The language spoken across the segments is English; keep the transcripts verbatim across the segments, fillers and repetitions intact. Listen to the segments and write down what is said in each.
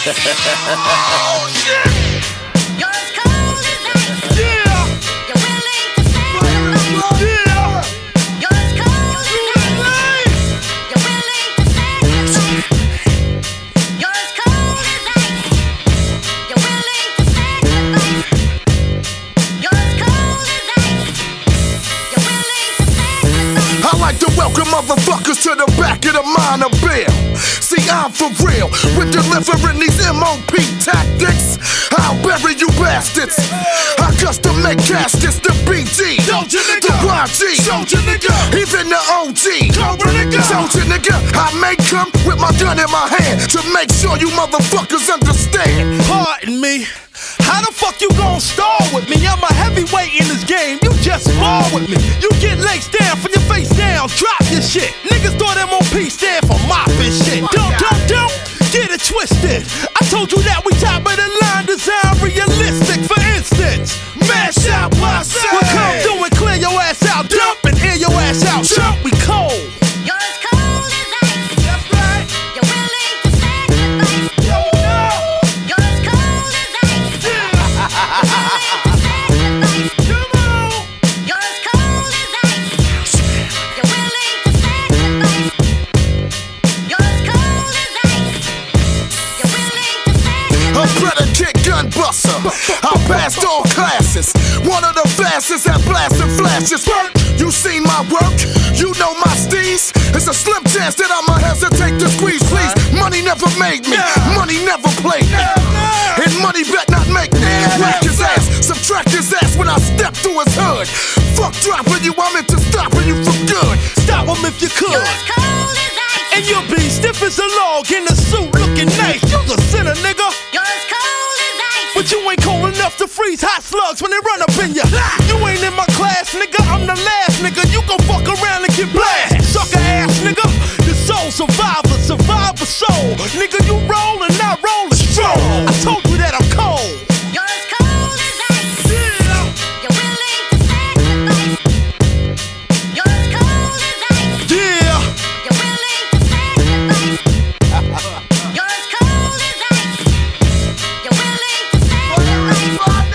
Oh, shit! You're as cold as ice. Yeah! You're willing to sacrifice. Yeah! You're as cold as ice. You're willing to sacrifice. You're as cold as ice. You're willing to sacrifice. You're as cold as ice. You're willing to sacrifice. I like to welcome motherfuckers to the back of the minor bill. See, I'm for real with delivering these M O P tactics. I'll bury you bastards. I custom make caskets, the B G, Soldier nigga. the Y G, Soldier nigga. even the O G, Cobra nigga. Soldier nigga. I make come with my gun in my hand to make sure you motherfuckers understand. Pardon me. How the fuck you gon' stall with me? I'm a heavyweight in this game, you just spar with me. You get laced down from your face down, drop your shit. Niggas thought M O P stand for mopping shit. Don't, don't, don't get it twisted. I told you that we top of the line, design realistic. For instance, mash out my side. We come through and clear your ass out, dump and air your ass out. Jump, we cold. You're as cold as ice. That's right. You're willing to sacrifice. Yo, no. You're as cold as ice. You're willing to sacrifice. Come on. You're as cold as ice. You're willing to sacrifice. You're as cold as ice. You're willing to sacrifice. A predicate gun buster. I passed all classes. One of the fastest at blasting flashes. You seen my work? You know my steez? It's a slim chance that I'ma hesitate to squeeze, please. Money never made me. Money never played me. And money bet not make me. Whack his ass, subtract his ass when I step through his hood. Fuck dropping you, I'm into stopping you for good. Stop him if you could. You're as cold as ice. And you'll be stiff as a log in a suit looking nice. You's a sinner, nigga. You're as cold as ice. But you ain't cold enough to freeze hot slugs when they run up in ya. You ain't in my class, nigga. I'm the last, nigga. You gon' fuck around and get blasted. Sucker ass, nigga. The soul survivor, survivor soul. Nigga, you roll and I roll a stroll. I told you that I'm cold. You're as cold as ice. Yeah. You're willing to sacrifice. You're as cold as ice. Yeah. You're willing to sacrifice. You're as cold as ice. You're willing to sacrifice.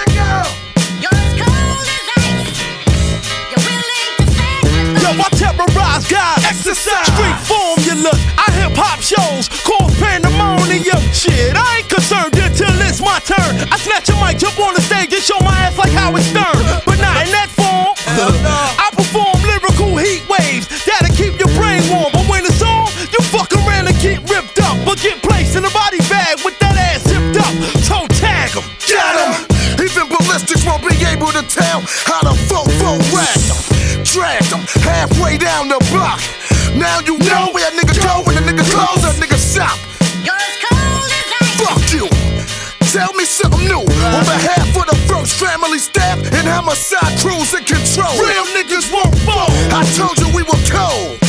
You're as cold as ice. You're willing to sacrifice. Yo, I terrorize guys. Exercise. Street formulas. I hip hop shows. Cause pandemonium. Shit, I ain't concerned until it's my turn. I snatch a mic, jump on the stage and show my ass like Howard Stern. But not in that form. I perform lyrical heat waves that'll keep your brain warm. But when it's on, you fuck around and get ripped up. But get placed in a body bag with that ass zipped up. Toe tag 'em. Got him! Even ballistics won't be able to tell how to fofo rag them. Drag them halfway down the block. Now you know where a nigga go when a nigga close, a nigga shop. You're as cold as ice. Fuck you! Tell me something new. On behalf of the First Family staff and Homicide crews in control. Real niggas won't fall. I told you we were cold.